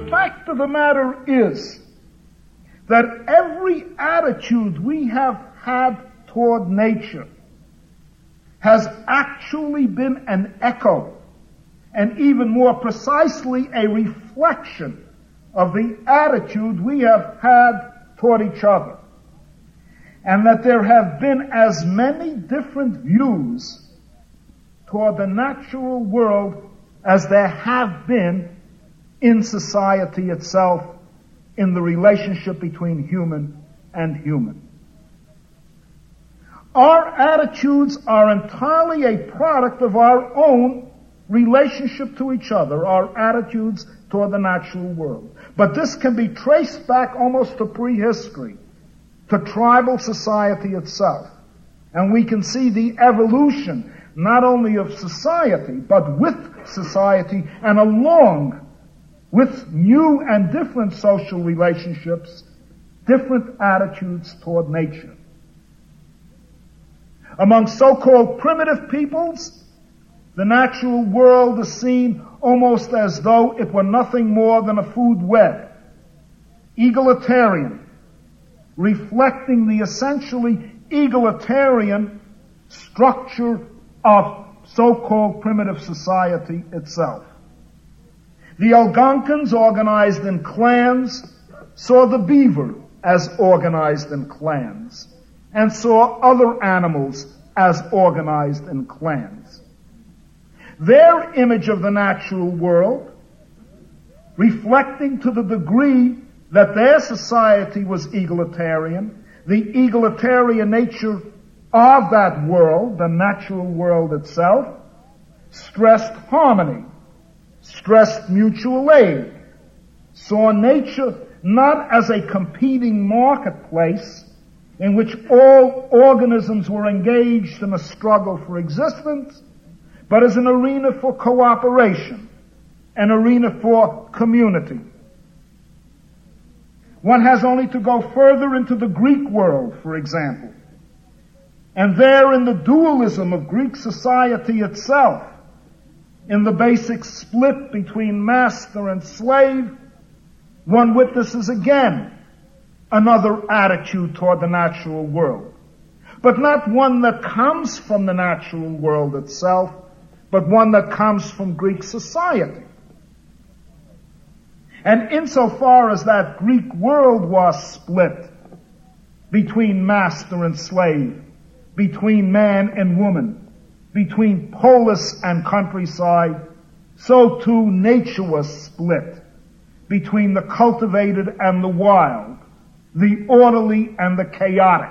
fact of the matter is that every attitude we have had toward nature has actually been an echo, and even more precisely a reflection of the attitude we have had toward each other. And that there have been as many different views toward the natural world as there have been in society itself, in the relationship between human and human. Our attitudes are entirely a product of our own relationship to each other, our attitudes toward the natural world. But this can be traced back almost to prehistory, to tribal society itself. And we can see the evolution not only of society, but with society and along with new and different social relationships, different attitudes toward nature. Among so-called primitive peoples, the natural world is seen almost as though it were nothing more than a food web, egalitarian, reflecting the essentially egalitarian structure of so-called primitive society itself. The Algonquins, organized in clans, saw the beaver as organized in clans, and saw other animals as organized in clans. Their image of the natural world, reflecting to the degree that their society was egalitarian, the egalitarian nature of that world, the natural world itself, stressed harmony, stressed mutual aid, saw nature not as a competing marketplace in which all organisms were engaged in a struggle for existence, but as an arena for cooperation, an arena for community. One has only to go further into the Greek world, for example, and there in the dualism of Greek society itself, in the basic split between master and slave, one witnesses again another attitude toward the natural world. But not one that comes from the natural world itself, but one that comes from Greek society. And insofar as that Greek world was split between master and slave, between man and woman, between polis and countryside, so too nature was split between the cultivated and the wild, the orderly and the chaotic.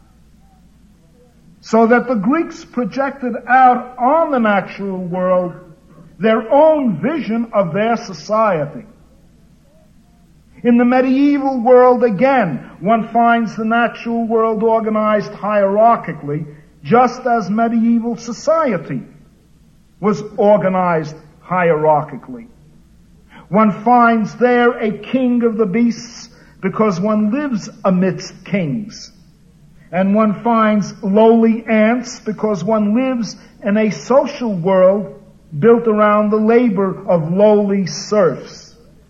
So that the Greeks projected out on the natural world their own vision of their society. In the medieval world, again, one finds the natural world organized hierarchically, just as medieval society was organized hierarchically. One finds there a king of the beasts because one lives amidst kings. And one finds lowly ants because one lives in a social world built around the labor of lowly serfs.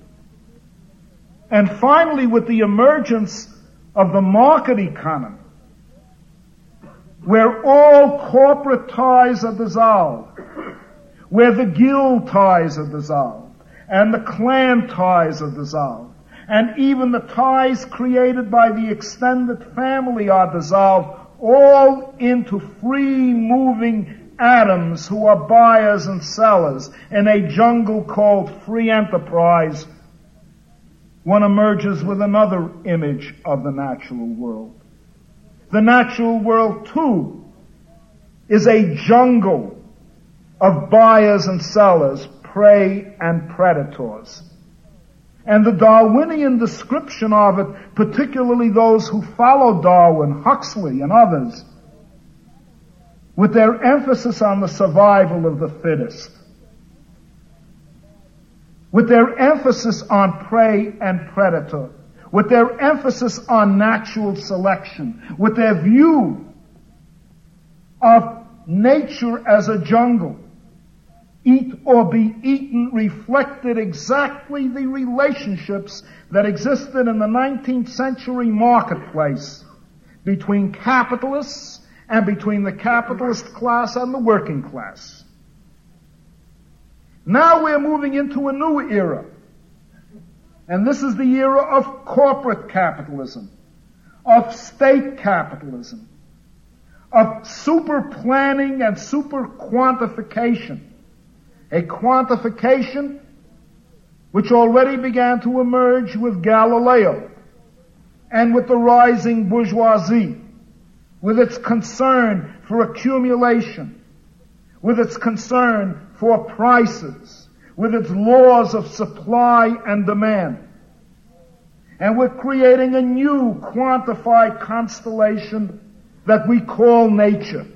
And finally, with the emergence of the market economy, where all corporate ties are dissolved, where the guild ties are dissolved, and the clan ties are dissolved, and even the ties created by the extended family are dissolved, all into free-moving atoms who are buyers and sellers in a jungle called free enterprise. One emerges with another image of the natural world. The natural world, too, is a jungle of buyers and sellers, prey and predators. And the Darwinian description of it, particularly those who follow Darwin, Huxley and others, with their emphasis on the survival of the fittest, with their emphasis on prey and predator, with their emphasis on natural selection, with their view of nature as a jungle, eat or be eaten reflected exactly the relationships that existed in the 19th century marketplace between capitalists and between the capitalist class and the working class. Now we're moving into a new era. And this is the era of corporate capitalism, of state capitalism, of super planning and super quantification. A quantification which already began to emerge with Galileo and with the rising bourgeoisie, with its concern for accumulation, with its concern for prices, with its laws of supply and demand. And we're creating a new quantified constellation that we call nature.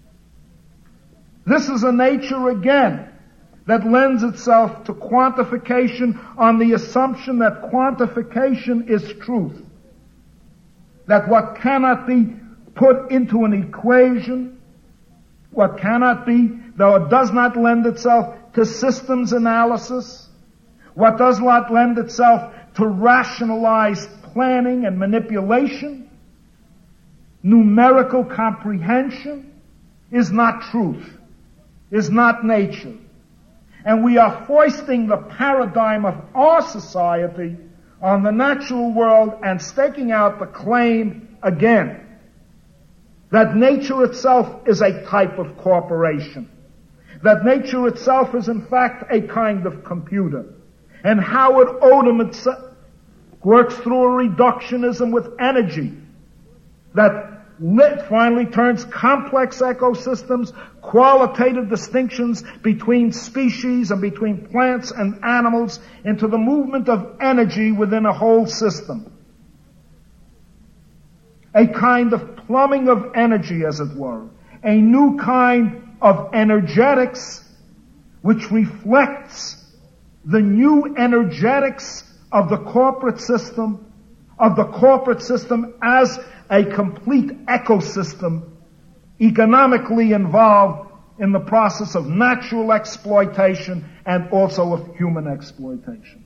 This is a nature, again, that lends itself to quantification on the assumption that quantification is truth. That what cannot be put into an equation, what cannot be, though it does not lend itself to systems analysis, what does not lend itself to rationalized planning and manipulation, numerical comprehension, is not truth, is not nature. And we are foisting the paradigm of our society on the natural world and staking out the claim again that nature itself is a type of corporation, that nature itself is in fact a kind of computer. And Howard Odum works through a reductionism with energy that finally turns complex ecosystems, qualitative distinctions between species and between plants and animals into the movement of energy within a whole system. A kind of plumbing of energy, as it were. A new kind of energetics which reflects the new energetics of the corporate system as a complete ecosystem economically involved in the process of natural exploitation and also of human exploitation.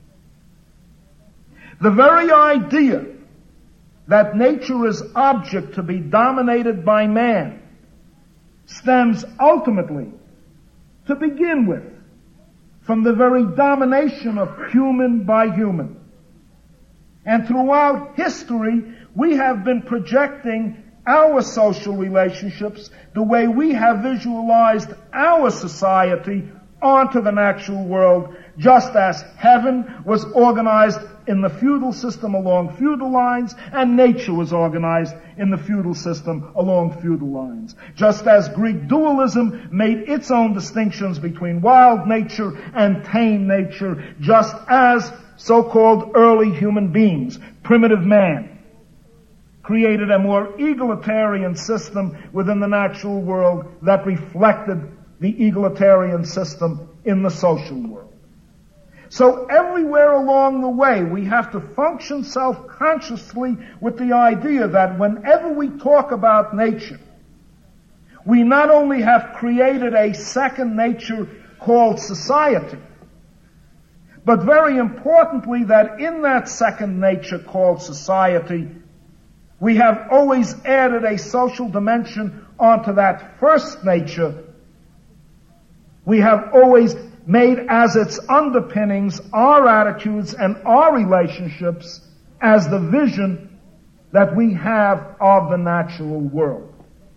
The very idea that nature is object to be dominated by man stems ultimately, to begin with, from the very domination of human by human. And throughout history, we have been projecting our social relationships, the way we have visualized our society, onto the natural world, just as heaven was organized in the feudal system along feudal lines, and nature was organized in the feudal system along feudal lines. Just as Greek dualism made its own distinctions between wild nature and tame nature, just as so-called early human beings, primitive man, created a more egalitarian system within the natural world that reflected the egalitarian system in the social world. So everywhere along the way, we have to function self-consciously with the idea that whenever we talk about nature, we not only have created a second nature called society, but very importantly that in that second nature called society, we have always added a social dimension onto that first nature. We have always made as its underpinnings our attitudes and our relationships as the vision that we have of the natural world.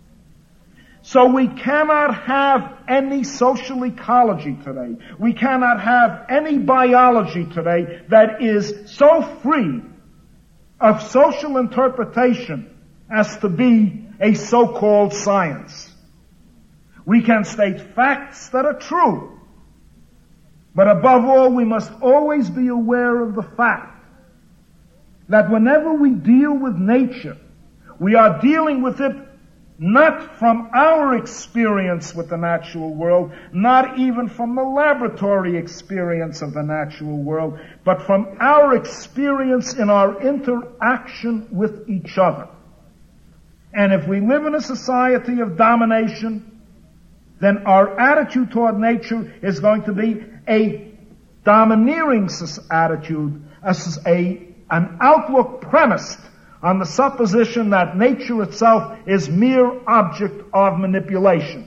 So we cannot have any social ecology today. We cannot have any biology today that is so free of social interpretation as to be a so-called science. We can state facts that are true, but above all, we must always be aware of the fact that whenever we deal with nature, we are dealing with it not from our experience with the natural world, not even from the laboratory experience of the natural world, but from our experience in our interaction with each other. And if we live in a society of domination, then our attitude toward nature is going to be a domineering attitude, an outlook premised on the supposition that nature itself is mere object of manipulation.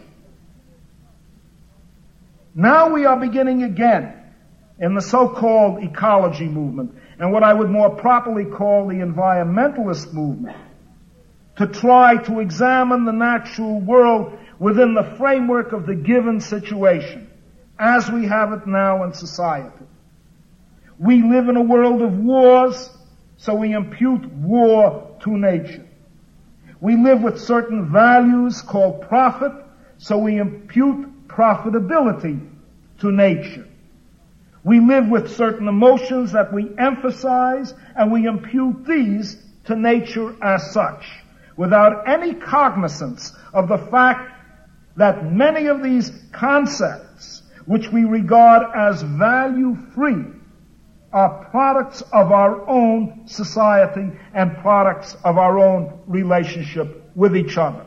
Now we are beginning again in the so-called ecology movement, and what I would more properly call the environmentalist movement, to try to examine the natural world within the framework of the given situation, as we have it now in society. We live in a world of wars, so we impute war to nature. We live with certain values called profit, so we impute profitability to nature. We live with certain emotions that we emphasize, and we impute these to nature as such, without any cognizance of the fact that many of these concepts, which we regard as value-free, are products of our own society and products of our own relationship with each other.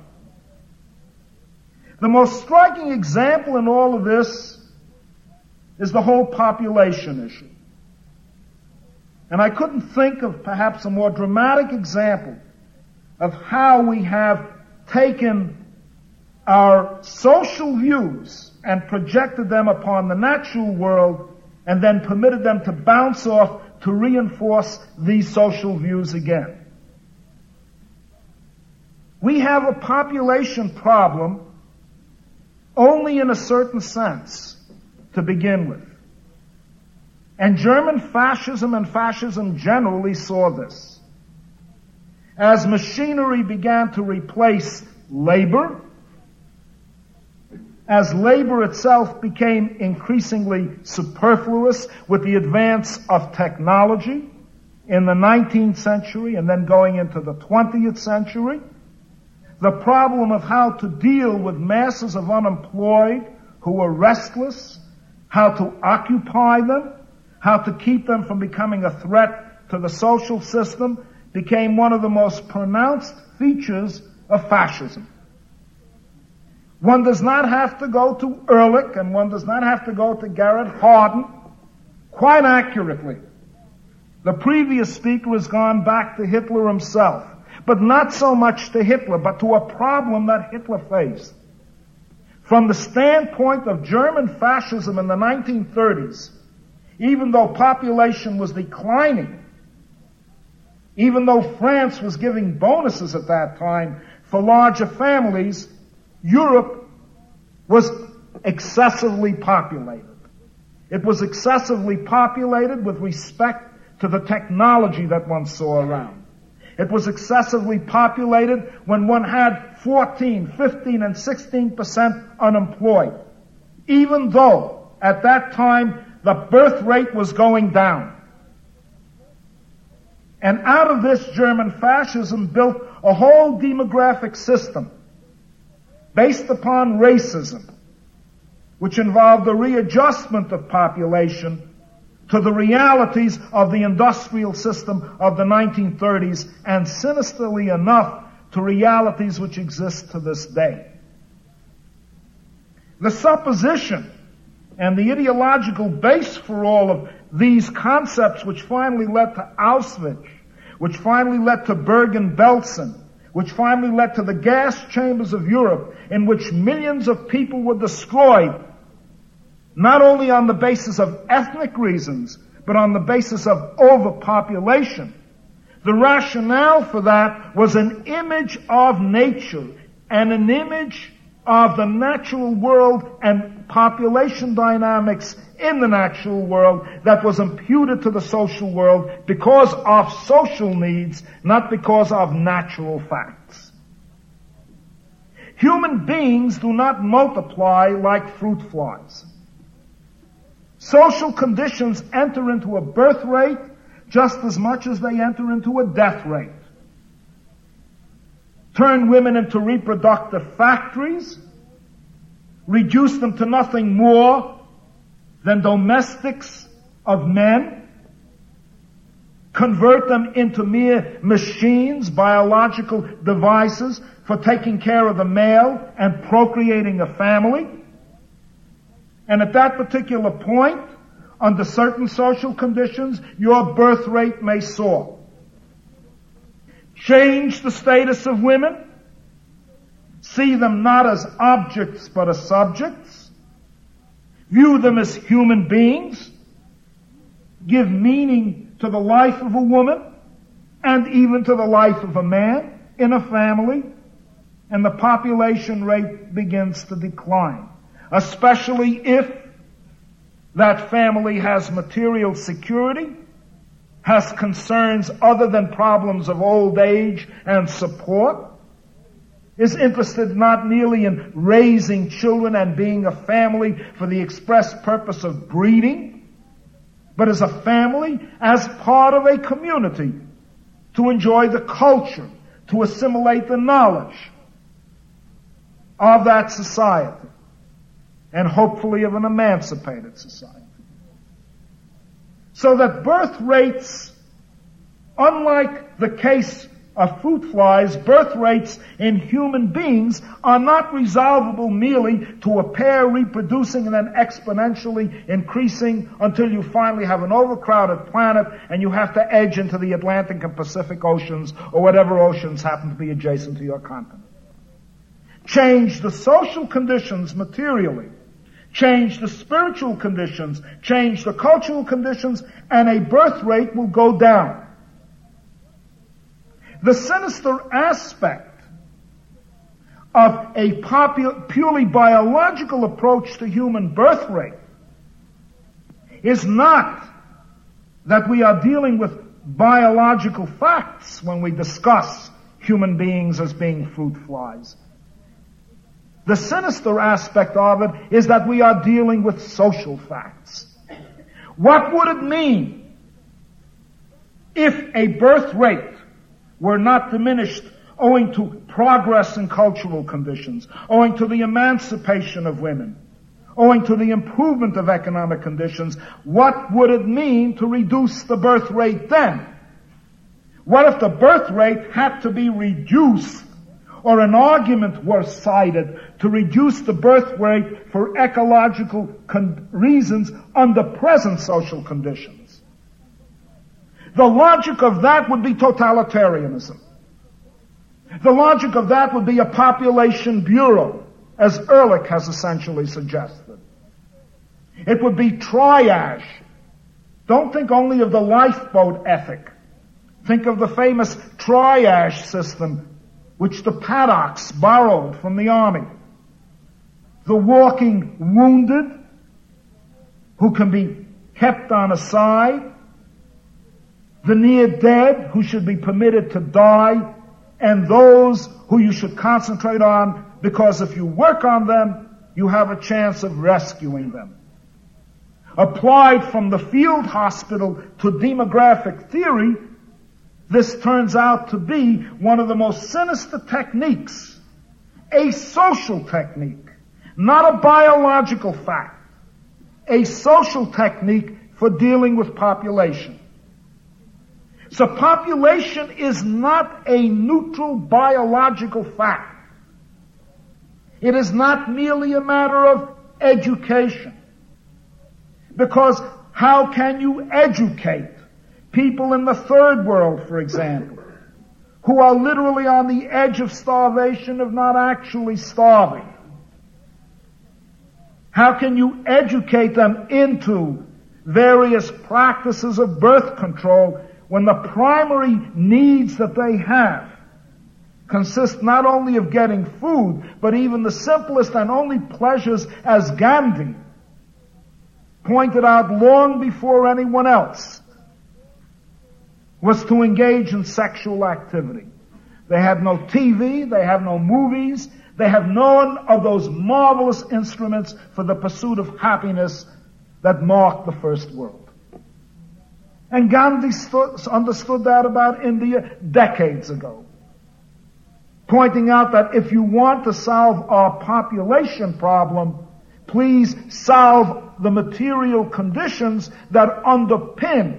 The most striking example in all of this is the whole population issue. And I couldn't think of perhaps a more dramatic example of how we have taken our social views and projected them upon the natural world and then permitted them to bounce off to reinforce these social views again. We have a population problem only in a certain sense to begin with. And German fascism and fascism generally saw this. As machinery began to replace labor, as labor itself became increasingly superfluous with the advance of technology in the 19th century and then going into the 20th century, the problem of how to deal with masses of unemployed who were restless, how to occupy them, how to keep them from becoming a threat to the social system, became one of the most pronounced features of fascism. One does not have to go to Ehrlich, and one does not have to go to Garrett Hardin. Quite accurately, the previous speaker has gone back to Hitler himself, but not so much to Hitler, but to a problem that Hitler faced. From the standpoint of German fascism in the 1930s, even though population was declining, even though France was giving bonuses at that time for larger families, Europe was excessively populated. It was excessively populated with respect to the technology that one saw around. It was excessively populated when one had 14, 15, and 16% unemployed, even though at that time the birth rate was going down. And out of this, German fascism built a whole demographic system based upon racism, which involved the readjustment of population to the realities of the industrial system of the 1930s, and sinisterly enough, to realities which exist to this day. The supposition and the ideological base for all of these concepts, which finally led to Auschwitz, which finally led to Bergen-Belsen, which finally led to the gas chambers of Europe, in which millions of people were destroyed, not only on the basis of ethnic reasons, but on the basis of overpopulation. The rationale for that was an image of nature and an image of the natural world and population dynamics in the natural world that was imputed to the social world because of social needs, not because of natural facts. Human beings do not multiply like fruit flies. Social conditions enter into a birth rate just as much as they enter into a death rate. Turn women into reproductive factories, reduce them to nothing more than domestics of men, convert them into mere machines, biological devices for taking care of the male and procreating a family. And at that particular point, under certain social conditions, your birth rate may soar. Change the status of women. See them not as objects but as subjects. View them as human beings. Give meaning to the life of a woman and even to the life of a man in a family, and the population rate begins to decline, especially if that family has material security, has concerns other than problems of old age and support, is interested not merely in raising children and being a family for the express purpose of breeding, but as a family, as part of a community, to enjoy the culture, to assimilate the knowledge of that society, and hopefully of an emancipated society. So that birth rates, unlike the case of fruit flies, birth rates in human beings are not resolvable merely to a pair reproducing and then exponentially increasing until you finally have an overcrowded planet and you have to edge into the Atlantic and Pacific Oceans or whatever oceans happen to be adjacent to your continent. Change the social conditions materially, change the spiritual conditions, change the cultural conditions, and a birth rate will go down. The sinister aspect of a purely biological approach to human birth rate is not that we are dealing with biological facts when we discuss human beings as being fruit flies. The sinister aspect of it is that we are dealing with social facts. What would it mean if a birth rate were not diminished owing to progress in cultural conditions, owing to the emancipation of women, owing to the improvement of economic conditions? What would it mean to reduce the birth rate then? What if the birth rate had to be reduced, or an argument was cited to reduce the birth rate for ecological reasons under present social conditions? The logic of that would be totalitarianism. The logic of that would be a population bureau, as Ehrlich has essentially suggested. It would be triage. Don't think only of the lifeboat ethic. Think of the famous triage system which the Paddocks borrowed from the army. The walking wounded who can be kept on a side, the near dead who should be permitted to die, and those who you should concentrate on because if you work on them, you have a chance of rescuing them. Applied from the field hospital to demographic theory, this turns out to be one of the most sinister techniques, a social technique, not a biological fact, a social technique for dealing with population. So population is not a neutral biological fact. It is not merely a matter of education. Because how can you educate people in the third world, for example, who are literally on the edge of starvation, if not actually starving? How can you educate them into various practices of birth control when the primary needs that they have consist not only of getting food, but even the simplest and only pleasures, as Gandhi pointed out long before anyone else, was to engage in sexual activity. They have no TV, they have no movies, they have none of those marvelous instruments for the pursuit of happiness that marked the first world. And Gandhi understood that about India decades ago, pointing out that if you want to solve our population problem, please solve the material conditions that underpin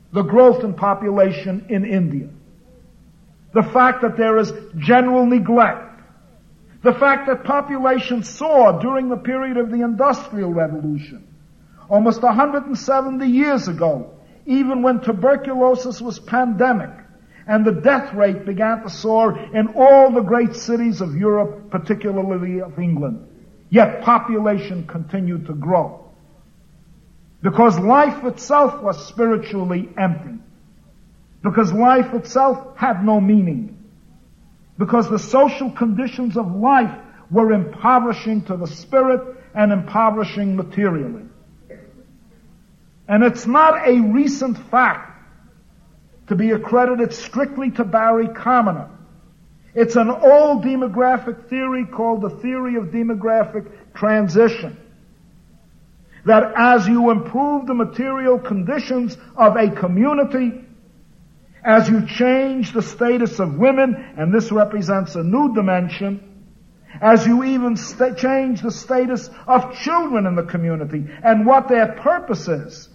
the growth in population in India, the fact that there is general neglect, the fact that population soared during the period of the Industrial Revolution, almost 170 years ago, even when tuberculosis was pandemic, and the death rate began to soar in all the great cities of Europe, particularly of England. Yet population continued to grow. Because life itself was spiritually empty. Because life itself had no meaning. Because the social conditions of life were impoverishing to the spirit and impoverishing materially. And it's not a recent fact to be accredited strictly to Barry Commoner. It's an old demographic theory called the theory of demographic transition. That as you improve the material conditions of a community, as you change the status of women, and this represents a new dimension, as you even change the status of children in the community and what their purpose is,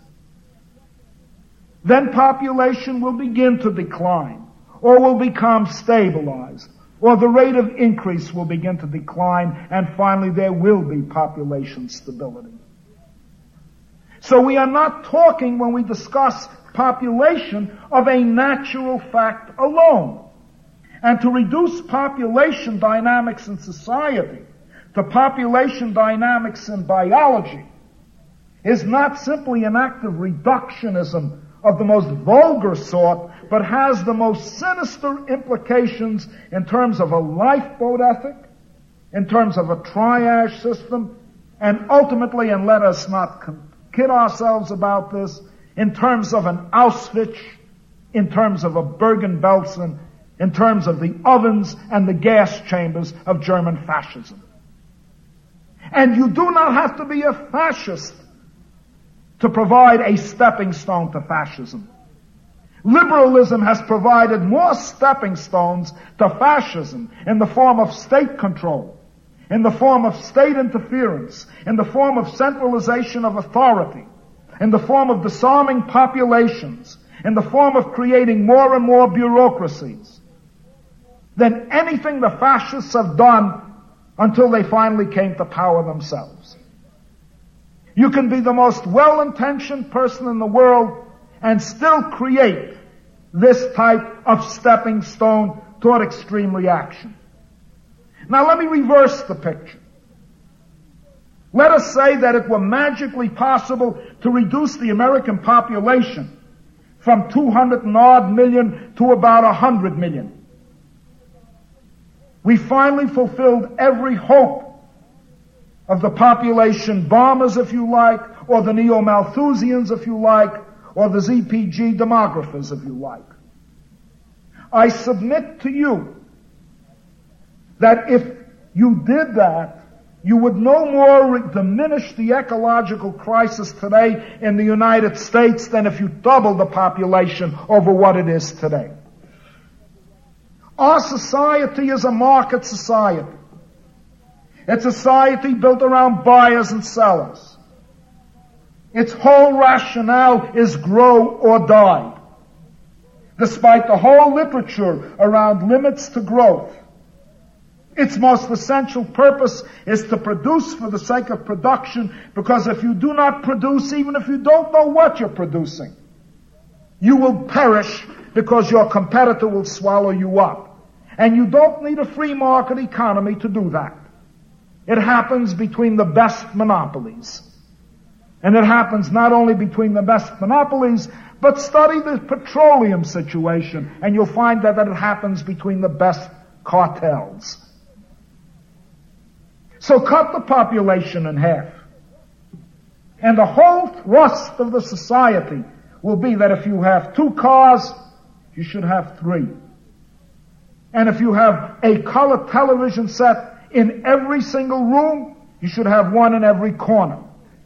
then population will begin to decline, or will become stabilized, or the rate of increase will begin to decline, and finally there will be population stability. So we are not talking, when we discuss population, of a natural fact alone. And to reduce population dynamics in society to population dynamics in biology is not simply an act of reductionism of the most vulgar sort, but has the most sinister implications in terms of a lifeboat ethic, in terms of a triage system, and ultimately, and let us not kid ourselves about this, in terms of an Auschwitz, in terms of a Bergen-Belsen, in terms of the ovens and the gas chambers of German fascism. And you do not have to be a fascist to provide a stepping stone to fascism. Liberalism has provided more stepping stones to fascism in the form of state control, in the form of state interference, in the form of centralization of authority, in the form of disarming populations, in the form of creating more and more bureaucracies, than anything the fascists have done until they finally came to power themselves. You can be the most well-intentioned person in the world and still create this type of stepping stone toward extreme reaction. Now let me reverse the picture. Let us say that it were magically possible to reduce the American population from 200 and odd million to about 100 million. We finally fulfilled every hope of the population bombers, if you like, or the neo-Malthusians, if you like, or the ZPG demographers, if you like. I submit to you that if you did that, you would no more diminish the ecological crisis today in the United States than if you doubled the population over what it is today. Our society is a market society. It's a society built around buyers and sellers. Its whole rationale is grow or die. Despite the whole literature around limits to growth, its most essential purpose is to produce for the sake of production, because if you do not produce, even if you don't know what you're producing, you will perish because your competitor will swallow you up. And you don't need a free market economy to do that. It happens between the best monopolies. And it happens not only between the best monopolies, but study the petroleum situation, and you'll find that it happens between the best cartels. So cut the population in half. And the whole thrust of the society will be that if you have 2 cars, you should have 3. And if you have a color television set in every single room, you should have 1 in every corner.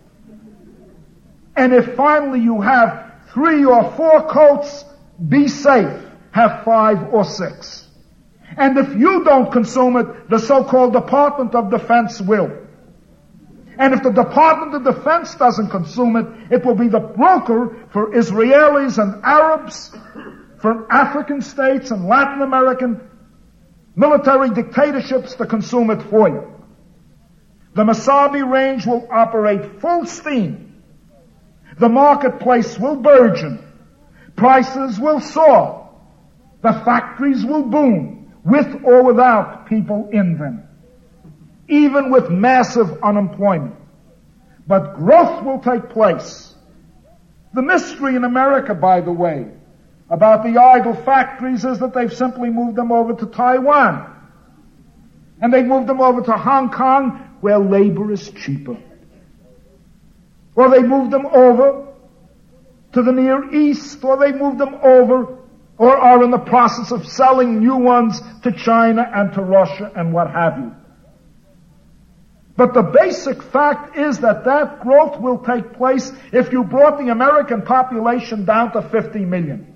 And if finally you have 3 or 4 coats, be safe, have 5 or 6. And if you don't consume it, the so-called Department of Defense will. And if the Department of Defense doesn't consume it, it will be the broker for Israelis and Arabs, for African states and Latin American military dictatorships to consume it for you. The Mesabi range will operate full steam. The marketplace will burgeon. Prices will soar. The factories will boom, with or without people in them, even with massive unemployment. But growth will take place. The mystery in America, by the way, about the idle factories is that they've simply moved them over to Taiwan. And they've moved them over to Hong Kong, where labor is cheaper. Or they moved them over to the Near East, or they moved them over, or are in the process of selling new ones to China and to Russia and what have you. But the basic fact is that that growth will take place if you brought the American population down to 50 million.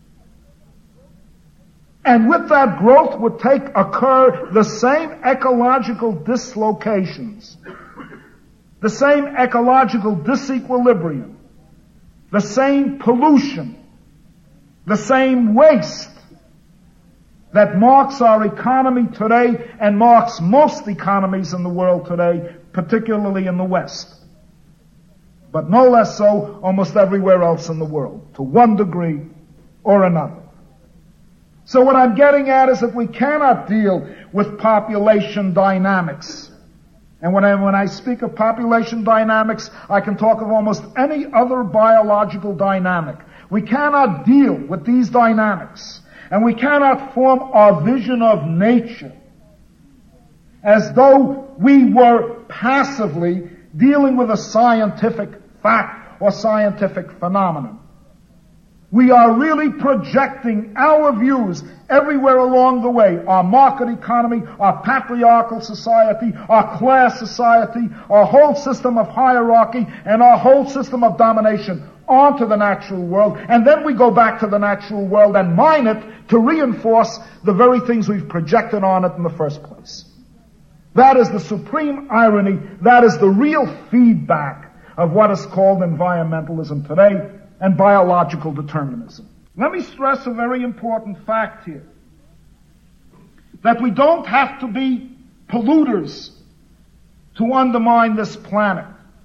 And with that growth would occur the same ecological dislocations, the same ecological disequilibrium, the same pollution, the same waste that marks our economy today and marks most economies in the world today, particularly in the West. But no less so almost everywhere else in the world, to one degree or another. So what I'm getting at is that we cannot deal with population dynamics. And when I speak of population dynamics, I can talk of almost any other biological dynamic. We cannot deal with these dynamics, and we cannot form our vision of nature as though we were passively dealing with a scientific fact or scientific phenomenon. We are really projecting our views everywhere along the way. Our market economy, our patriarchal society, our class society, our whole system of hierarchy, and our whole system of domination onto the natural world. And then we go back to the natural world and mine it to reinforce the very things we've projected on it in the first place. That is the supreme irony. That is the real feedback of what is called environmentalism today and biological determinism. Let me stress a very important fact here. That we don't have to be polluters to undermine this planet.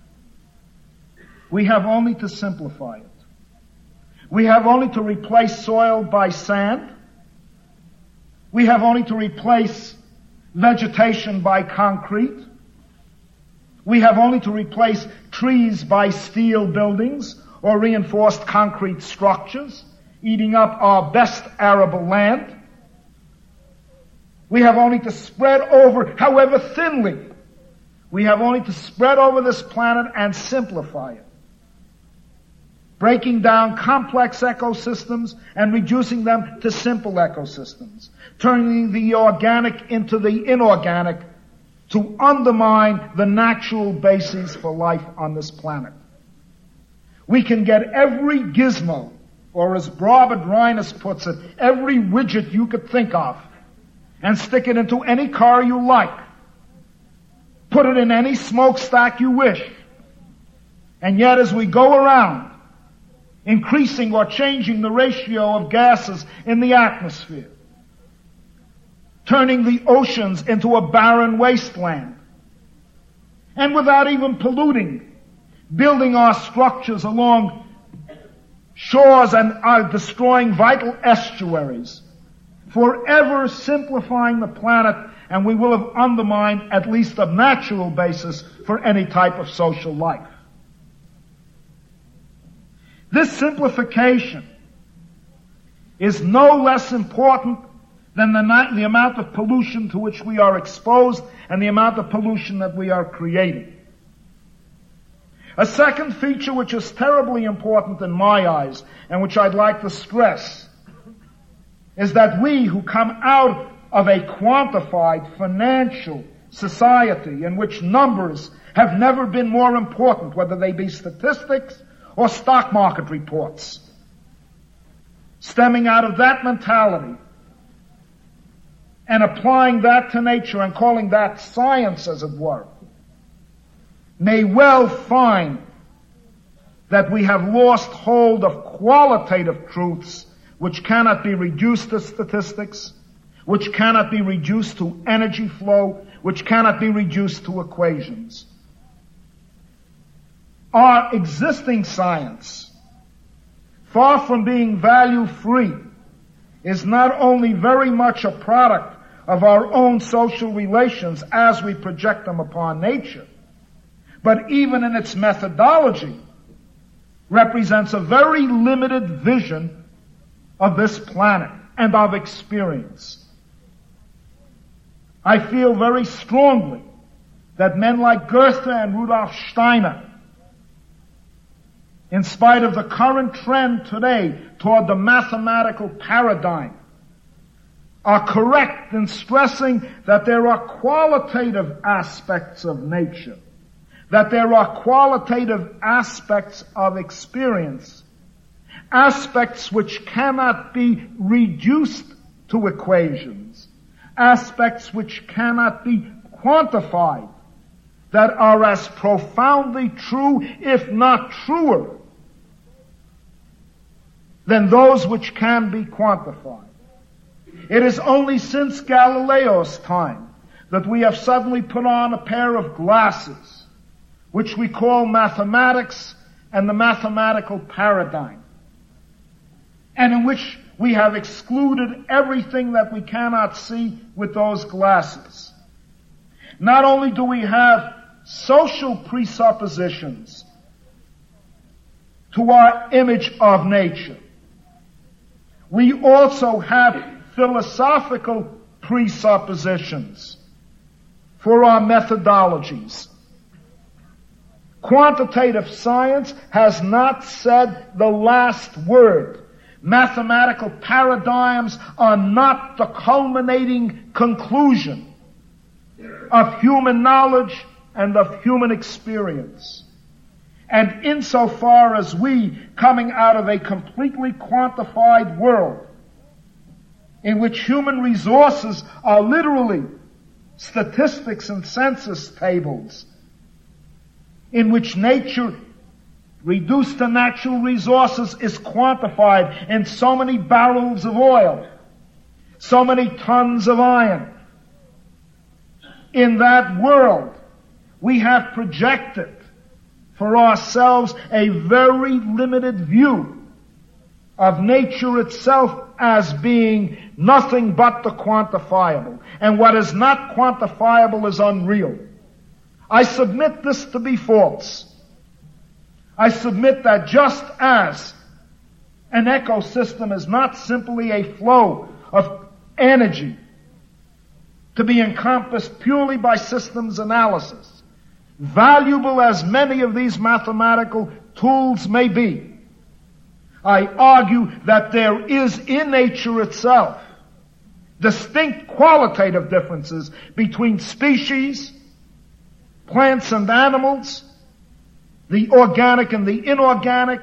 We have only to simplify it. We have only to replace soil by sand. We have only to replace vegetation by concrete. We have only to replace trees by steel buildings or reinforced concrete structures, eating up our best arable land. We have only to spread over, however thinly, we have only to spread over this planet and simplify it, breaking down complex ecosystems and reducing them to simple ecosystems, turning the organic into the inorganic to undermine the natural basis for life on this planet. We can get every gizmo, or as Robert Reines puts it, every widget you could think of, and stick it into any car you like. Put it in any smokestack you wish. And yet as we go around, increasing or changing the ratio of gases in the atmosphere, turning the oceans into a barren wasteland, and without even polluting, building our structures along shores and are destroying vital estuaries, forever simplifying the planet, and we will have undermined at least a natural basis for any type of social life. This simplification is no less important than the amount of pollution to which we are exposed and the amount of pollution that we are creating. A second feature which is terribly important in my eyes and which I'd like to stress is that we who come out of a quantified financial society in which numbers have never been more important, whether they be statistics or stock market reports, stemming out of that mentality and applying that to nature and calling that science, as it were. may well find that we have lost hold of qualitative truths which cannot be reduced to statistics, which cannot be reduced to energy flow, which cannot be reduced to equations. Our existing science, far from being value-free, is not only very much a product of our own social relations as we project them upon nature, but even in its methodology, represents a very limited vision of this planet and of experience. I feel very strongly that men like Goethe and Rudolf Steiner, in spite of the current trend today toward the mathematical paradigm, are correct in stressing that there are qualitative aspects of nature, that there are qualitative aspects of experience, aspects which cannot be reduced to equations, aspects which cannot be quantified, that are as profoundly true, if not truer, than those which can be quantified. It is only since Galileo's time that we have suddenly put on a pair of glasses, which we call mathematics and the mathematical paradigm, and in which we have excluded everything that we cannot see with those glasses. Not only do we have social presuppositions to our image of nature, we also have philosophical presuppositions for our methodologies. Quantitative science has not said the last word. Mathematical paradigms are not the culminating conclusion of human knowledge and of human experience. And insofar as we, coming out of a completely quantified world, in which human resources are literally statistics and census tables, in which nature reduced to natural resources is quantified in so many barrels of oil, so many tons of iron. In that world, we have projected for ourselves a very limited view of nature itself as being nothing but the quantifiable. And what is not quantifiable is unreal. I submit this to be false. I submit that just as an ecosystem is not simply a flow of energy to be encompassed purely by systems analysis, valuable as many of these mathematical tools may be, I argue that there is in nature itself distinct qualitative differences between species, plants and animals, the organic and the inorganic,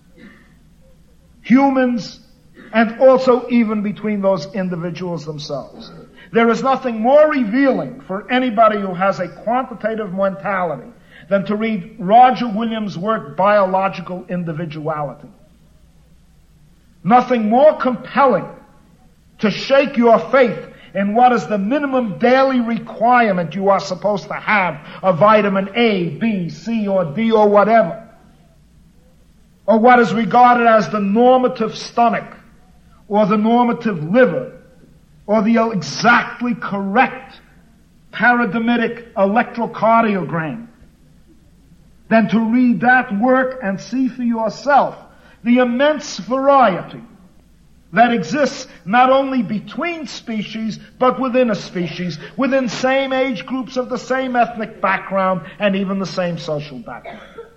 humans, and also even between those individuals themselves. There is nothing more revealing for anybody who has a quantitative mentality than to read Roger Williams' work, Biological Individuality. Nothing more compelling to shake your faith in what is the minimum daily requirement you are supposed to have of vitamin A, B, C, or D, or whatever, or what is regarded as the normative stomach, or the normative liver, or the exactly correct paradigmatic electrocardiogram, than to read that work and see for yourself the immense variety that exists not only between species, but within a species, within same age groups of the same ethnic background and even the same social background.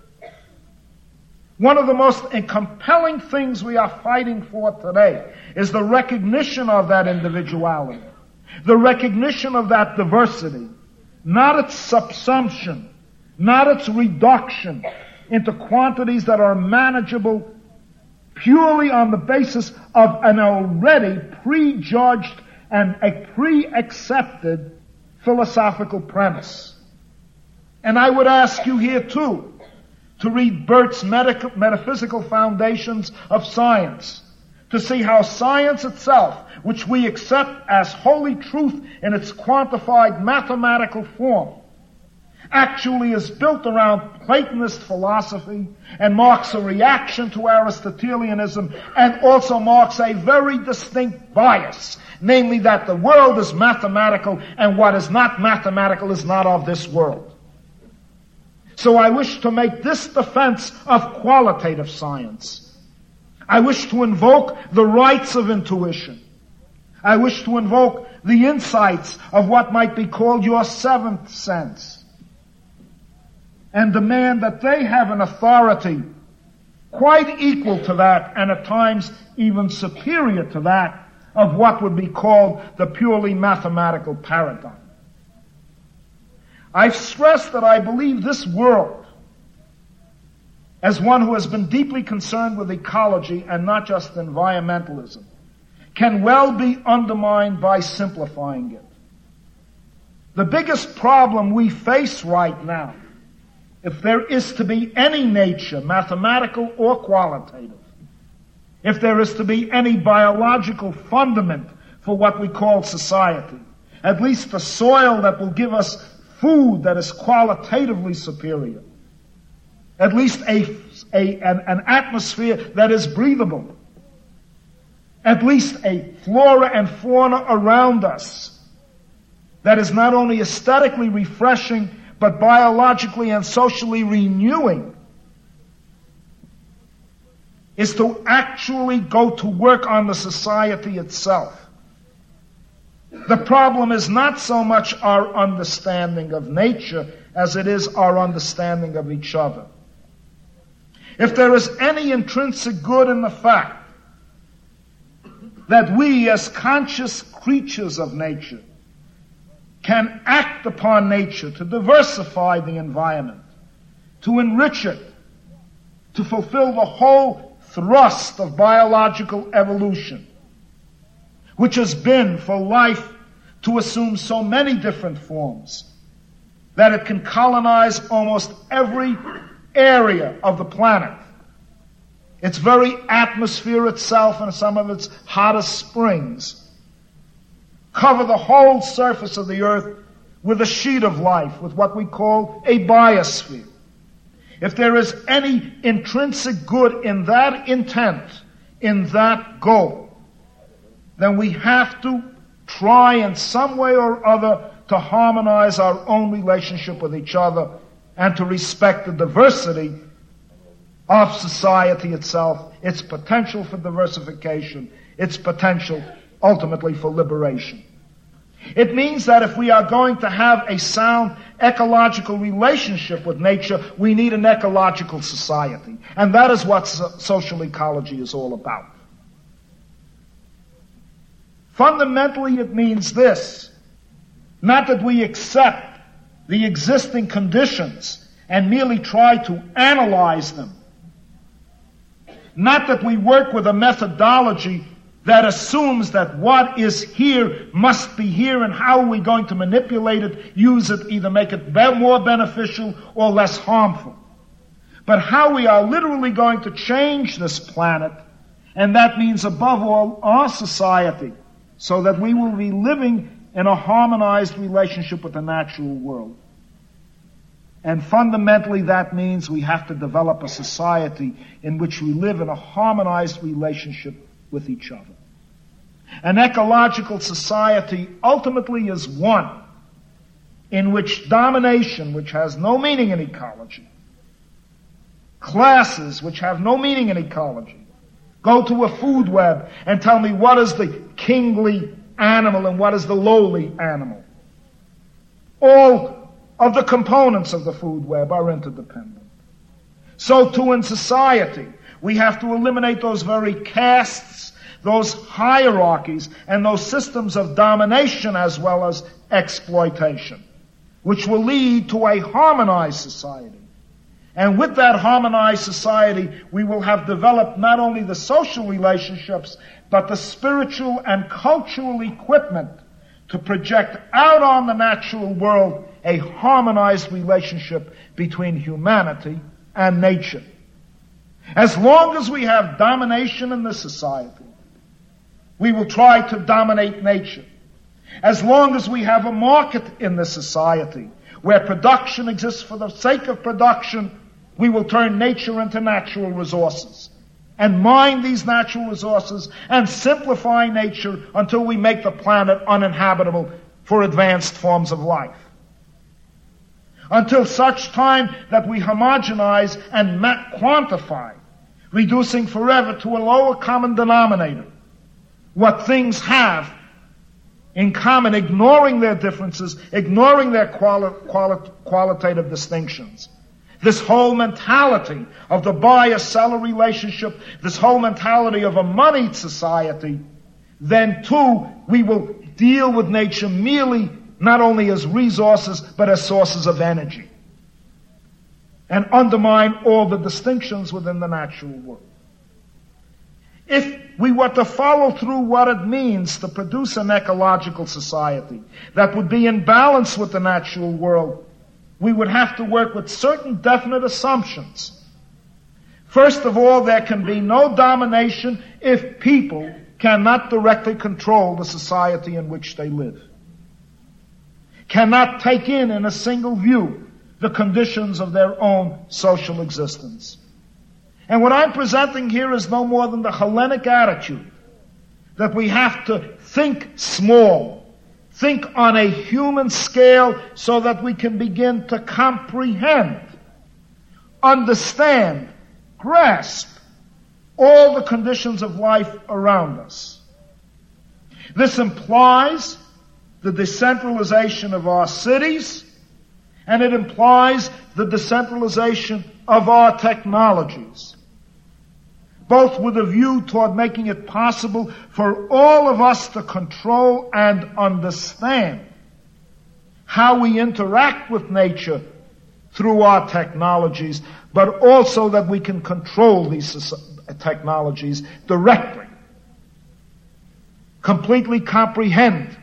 One of the most compelling things we are fighting for today is the recognition of that individuality, the recognition of that diversity, not its subsumption, not its reduction into quantities that are manageable purely on the basis of an already prejudged and a pre-accepted philosophical premise. And I would ask you here too to read Burt's Metaphysical Foundations of Science, to see how science itself, which we accept as holy truth in its quantified mathematical form, actually is built around Platonist philosophy and marks a reaction to Aristotelianism and also marks a very distinct bias, namely that the world is mathematical and what is not mathematical is not of this world. So I wish to make this defense of qualitative science. I wish to invoke the rights of intuition. I wish to invoke the insights of what might be called your seventh sense, and demand that they have an authority quite equal to that, and at times even superior to that, of what would be called the purely mathematical paradigm. I've stressed that I believe this world, as one who has been deeply concerned with ecology and not just environmentalism, can well be undermined by simplifying it. The biggest problem we face right now, if there is to be any nature, mathematical or qualitative, if there is to be any biological fundament for what we call society, at least the soil that will give us food that is qualitatively superior, at least an atmosphere that is breathable, at least a flora and fauna around us that is not only aesthetically refreshing but biologically and socially renewing, is to actually go to work on the society itself. The problem is not so much our understanding of nature as it is our understanding of each other. If there is any intrinsic good in the fact that we as conscious creatures of nature can act upon nature to diversify the environment, to enrich it, to fulfill the whole thrust of biological evolution, which has been for life to assume so many different forms that it can colonize almost every area of the planet, its very atmosphere itself and some of its hottest springs, cover the whole surface of the earth with a sheet of life, with what we call a biosphere. If there is any intrinsic good in that intent, in that goal, then we have to try in some way or other to harmonize our own relationship with each other and to respect the diversity of society itself, its potential for diversification, its potential ultimately for liberation. It means that if we are going to have a sound ecological relationship with nature, we need an ecological society. And that is what social ecology is all about. Fundamentally, it means this: not that we accept the existing conditions and merely try to analyze them. Not that we work with a methodology that assumes that what is here must be here, and how are we going to manipulate it, use it, either make it more beneficial or less harmful. But how we are literally going to change this planet, and that means above all our society, so that we will be living in a harmonized relationship with the natural world. And fundamentally that means we have to develop a society in which we live in a harmonized relationship with each other. An ecological society ultimately is one in which domination, which has no meaning in ecology, classes, which have no meaning in ecology, go to a food web and tell me what is the kingly animal and what is the lowly animal. All of the components of the food web are interdependent. So too in society, we have to eliminate those very castes, those hierarchies, and those systems of domination as well as exploitation, which will lead to a harmonized society. And with that harmonized society, we will have developed not only the social relationships, but the spiritual and cultural equipment to project out on the natural world a harmonized relationship between humanity and nature. As long as we have domination in this society, we will try to dominate nature. As long as we have a market in this society where production exists for the sake of production, we will turn nature into natural resources and mine these natural resources and simplify nature until we make the planet uninhabitable for advanced forms of life. Until such time that we homogenize and quantify, reducing forever to a lower common denominator what things have in common, ignoring their differences, ignoring their qualitative distinctions. This whole mentality of the buyer-seller relationship, this whole mentality of a moneyed society, then too we will deal with nature merely not only as resources but as sources of energy and undermine all the distinctions within the natural world. If we were to follow through what it means to produce an ecological society that would be in balance with the natural world, we would have to work with certain definite assumptions. First of all, there can be no domination if people cannot directly control the society in which they live, cannot take in a single view the conditions of their own social existence. And what I'm presenting here is no more than the Hellenic attitude that we have to think small, think on a human scale so that we can begin to comprehend, understand, grasp all the conditions of life around us. This implies the decentralization of our cities, and it implies the decentralization of our technologies, both with a view toward making it possible for all of us to control and understand how we interact with nature through our technologies, but also that we can control these technologies directly, completely comprehend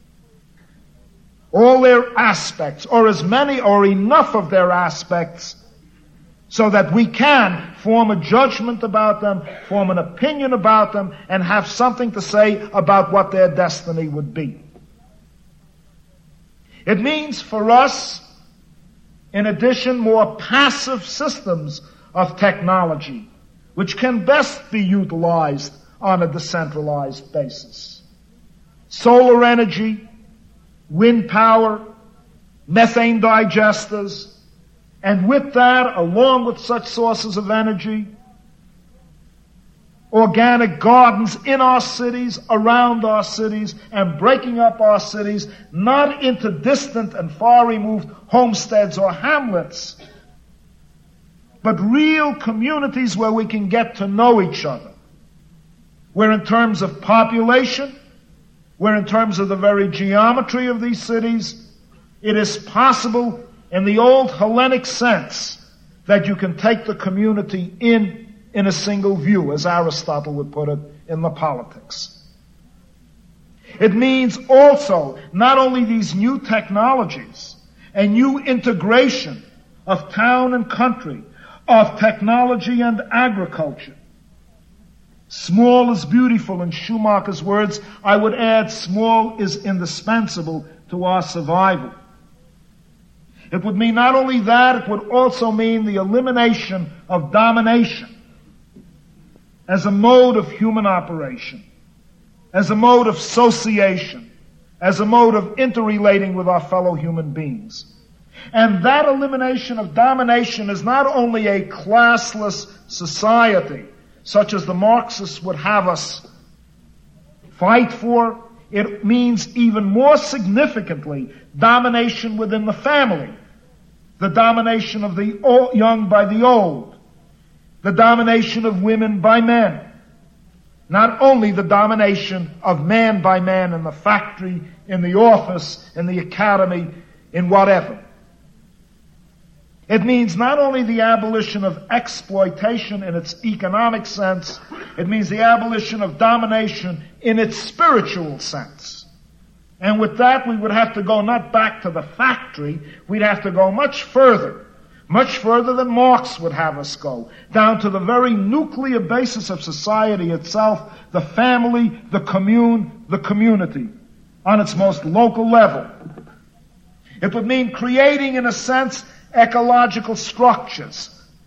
all their aspects, or as many or enough of their aspects, so that we can form a judgment about them, form an opinion about them, and have something to say about what their destiny would be. It means for us, in addition, more passive systems of technology, which can best be utilized on a decentralized basis. Solar energy, wind power, methane digesters, and with that, along with such sources of energy, organic gardens in our cities, around our cities, and breaking up our cities, not into distant and far removed homesteads or hamlets, but real communities where we can get to know each other, where in terms of population, where in terms of the very geometry of these cities, it is possible in the old Hellenic sense that you can take the community in a single view, as Aristotle would put it in the Politics. It means also not only these new technologies, a new integration of town and country, of technology and agriculture. Small is beautiful, in Schumacher's words. I would add, small is indispensable to our survival. It would mean not only that, it would also mean the elimination of domination as a mode of human operation, as a mode of association, as a mode of interrelating with our fellow human beings. And that elimination of domination is not only a classless society, such as the Marxists would have us fight for. It means even more significantly domination within the family, the domination of the young by the old, the domination of women by men, not only the domination of man by man in the factory, in the office, in the academy, in whatever. It means not only the abolition of exploitation in its economic sense, it means the abolition of domination in its spiritual sense. And with that, we would have to go not back to the factory, we'd have to go much further than Marx would have us go, down to the very nuclear basis of society itself, the family, the commune, the community, on its most local level. It would mean creating, in a sense, ecological structures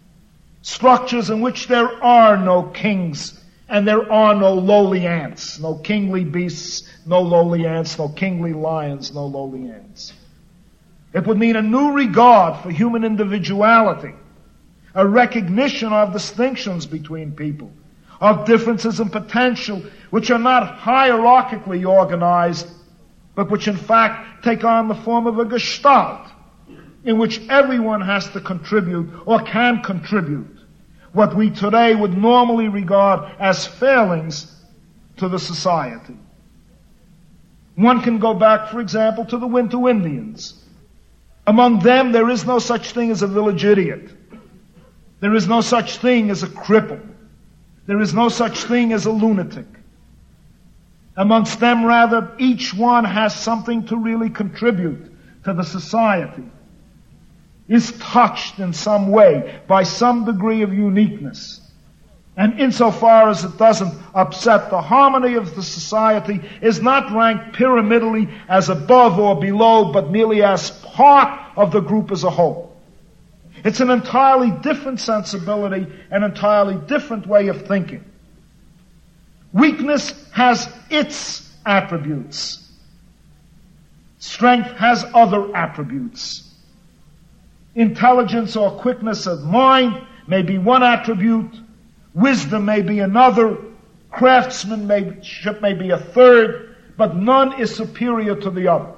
in which there are no kings and there are no lowly ants, no kingly beasts, no lowly ants, no kingly lions, no lowly ants. It would mean a new regard for human individuality, a recognition of distinctions between people, of differences in potential, which are not hierarchically organized, but which in fact take on the form of a gestalt, in which everyone has to contribute or can contribute what we today would normally regard as failings to the society. One can go back, for example, to the Wintu Indians. Among them, there is no such thing as a village idiot. There is no such thing as a cripple. There is no such thing as a lunatic. Amongst them, rather, each one has something to really contribute to the society, is touched in some way by some degree of uniqueness. And insofar as it doesn't upset the harmony of the society, is not ranked pyramidally as above or below, but merely as part of the group as a whole. It's an entirely different sensibility, an entirely different way of thinking. Weakness has its attributes. Strength has other attributes. Intelligence or quickness of mind may be one attribute. Wisdom may be another. Craftsmanship may be a third. But none is superior to the other.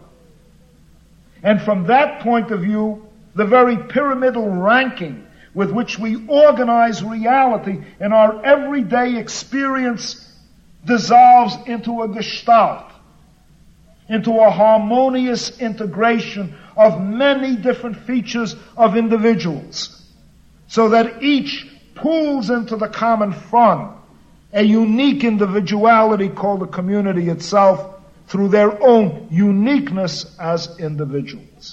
And from that point of view, the very pyramidal ranking with which we organize reality in our everyday experience dissolves into a gestalt, into a harmonious integration of many different features of individuals, so that each pools into the common fund a unique individuality called the community itself through their own uniqueness as individuals.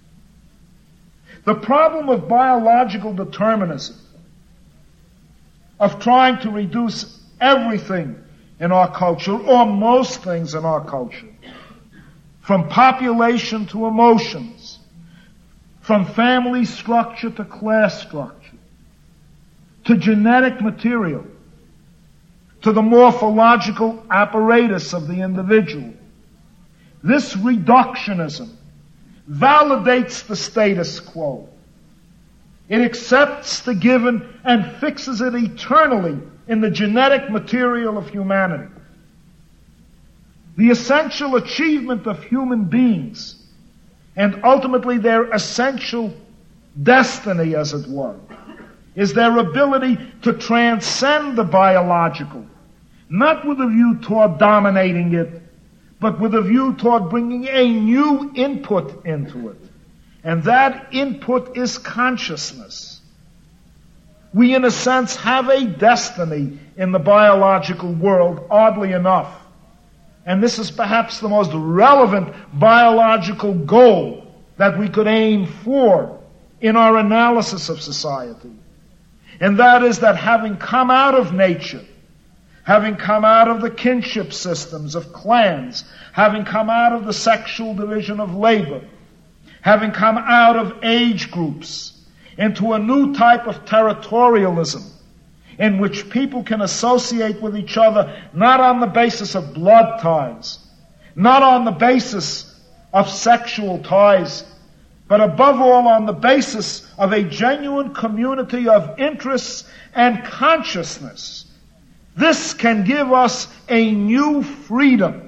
The problem of biological determinism, of trying to reduce everything in our culture, or most things in our culture, from population to emotions, from family structure to class structure, to genetic material, to the morphological apparatus of the individual. This reductionism validates the status quo. It accepts the given and fixes it eternally in the genetic material of humanity. The essential achievement of human beings, and ultimately their essential destiny, as it were, is their ability to transcend the biological, not with a view toward dominating it, but with a view toward bringing a new input into it. And that input is consciousness. We, in a sense, have a destiny in the biological world, oddly enough. And this is perhaps the most relevant biological goal that we could aim for in our analysis of society. And that is that having come out of nature, having come out of the kinship systems of clans, having come out of the sexual division of labor, having come out of age groups into a new type of territorialism in which people can associate with each other not on the basis of blood ties, not on the basis of sexual ties, but above all on the basis of a genuine community of interests and consciousness. This can give us a new freedom,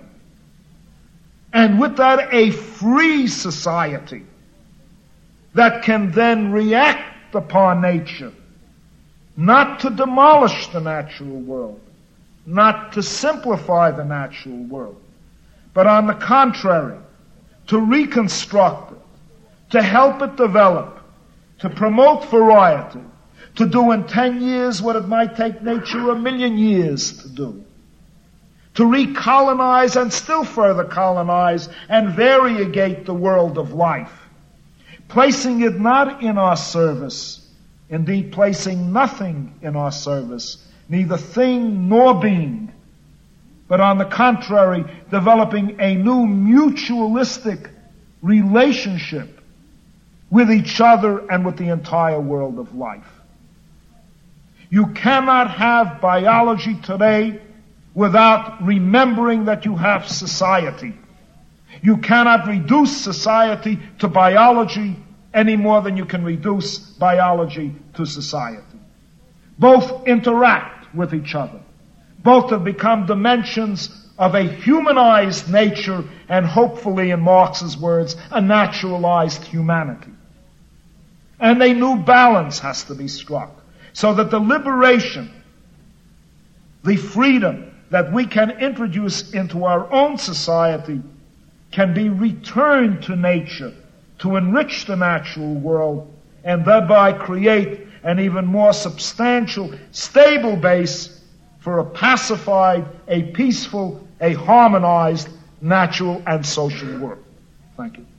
and with that a free society that can then react upon nature, not to demolish the natural world, not to simplify the natural world, but on the contrary, to reconstruct it, to help it develop, to promote variety, to do in 10 years what it might take nature 1,000,000 years to do, to recolonize and still further colonize and variegate the world of life, placing it not in our service, indeed placing nothing in our service, neither thing nor being, but on the contrary, developing a new mutualistic relationship with each other and with the entire world of life. You cannot have biology today without remembering that you have society. You cannot reduce society to biology any more than you can reduce biology to society. Both interact with each other. Both have become dimensions of a humanized nature and hopefully, in Marx's words, a naturalized humanity. And a new balance has to be struck so that the liberation, the freedom that we can introduce into our own society can be returned to nature to enrich the natural world and thereby create an even more substantial, stable base for a pacified, a peaceful, a harmonized, natural and social world. Thank you.